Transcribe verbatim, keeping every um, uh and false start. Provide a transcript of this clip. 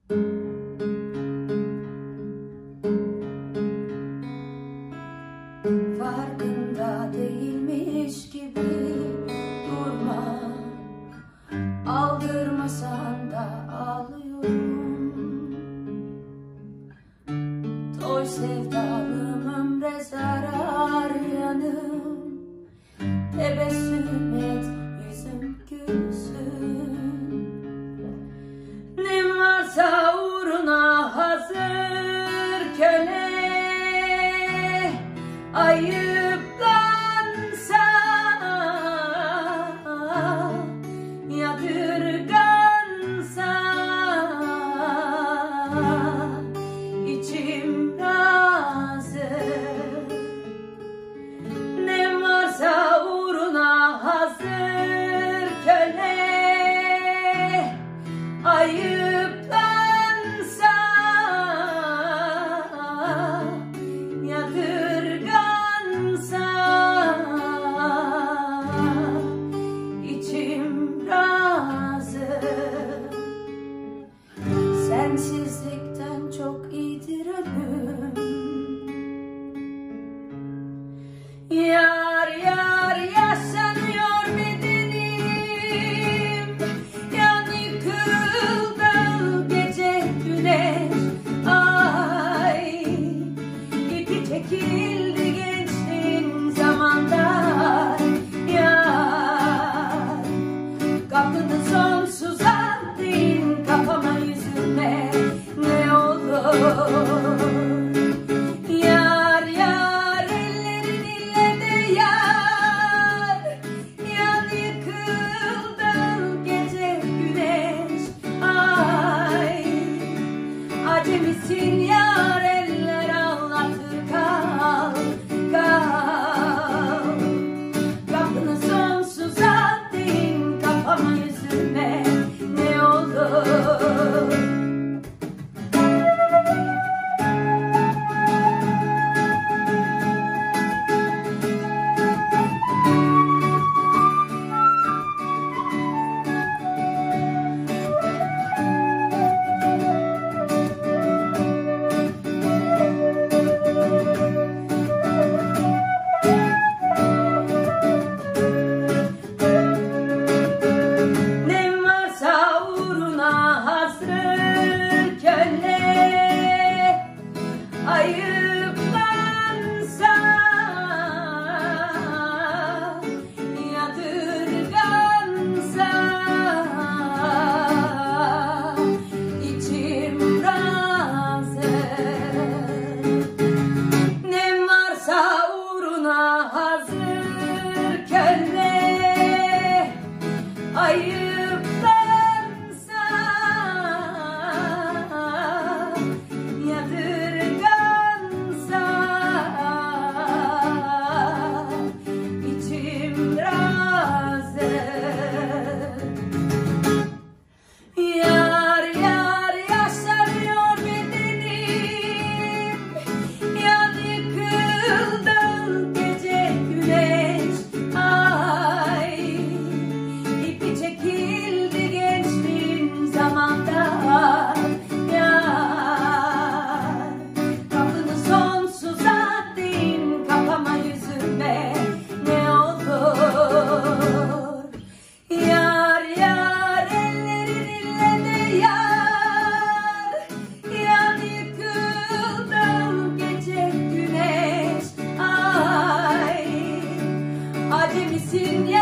Farkında değilmiş gibi durma, aldırmasan da ağlıyorum. Toy sevdalım, ömre zarar yanım. Tebessüm et, yüzüm gülsün. Ne varsa uğruna hazır köle. Ayıplansa, yadırgansa, içim razı. Ne varsa uğruna hazır köle. Ayıplansa, yadırgansa, sensizlikten çok iyidir ölüm. Yar yar yaşanıyor bedenim. Yani kırıldı gece güneş. Ay, ipi çekildi gençliğin zamanda. Yar, kapını sonsuza din, kafama yüzüme ne olur. Yar yar ellerin ille de yar. Yan yıkıldı gece güneş. Ay, acemisin yar, eller anlatır kal kal. Kapını sonsuza din, kafama yüzüme ne olur. Ayıplansa, yadırgansa, içim razı. Ne varsa uğruna hazır köle. Ayıplansa, acemisin ya.